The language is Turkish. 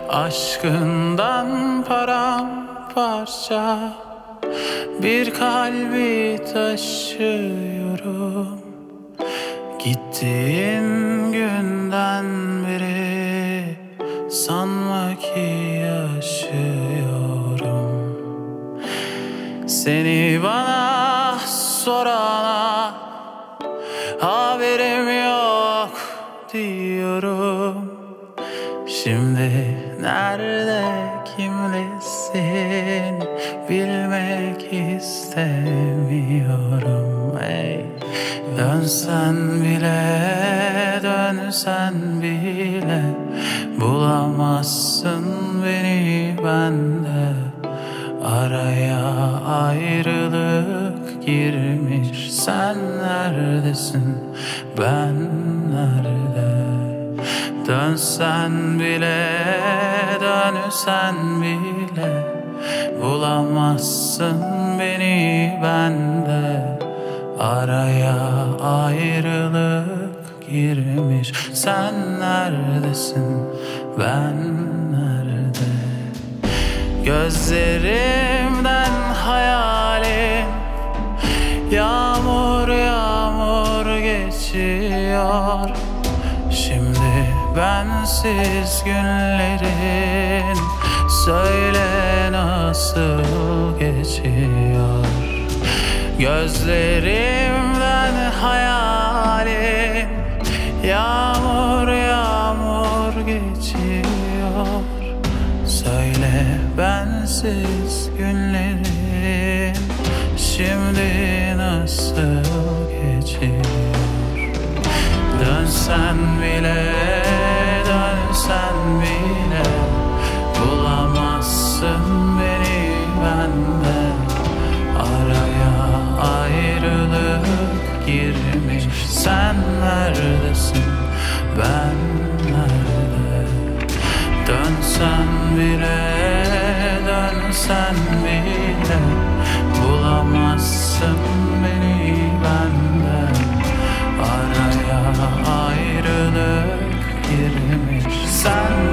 Aşkından paramparça bir kalbi taşıyorum. Gittiğin günden beri sanma ki yaşıyorum. Seni bana sorana haberim yok diyorum. Şimdi nerede, kimlesin bilmek istemiyorum. Ey, dönsen bile, dönsen bile bulamazsın beni bende. Araya ayrılık girmiş. Sen neredesin, ben nerede? Dönsen bile, dönsen bile bulamazsın beni bende. Araya ayrılık girmiş. Sen neredesin, ben nerede? Gözlerimden hayalin yağmur yağmur geçiyor. Şimdi bensiz günlerin söyle nasıl geçiyor? Gözlerimden hayalin yağmur yağmur geçiyor. Söyle bensiz günlerin şimdi nasıl geçiyor? Dönsen bile, dönsen bile bulamazsın beni bende. Araya ayrılık girmiş. Sen neredesin, ben nerede? Dönsen bile, dönsen bile bulamazsın beni bende. Araya ayrılık girmiş. Sen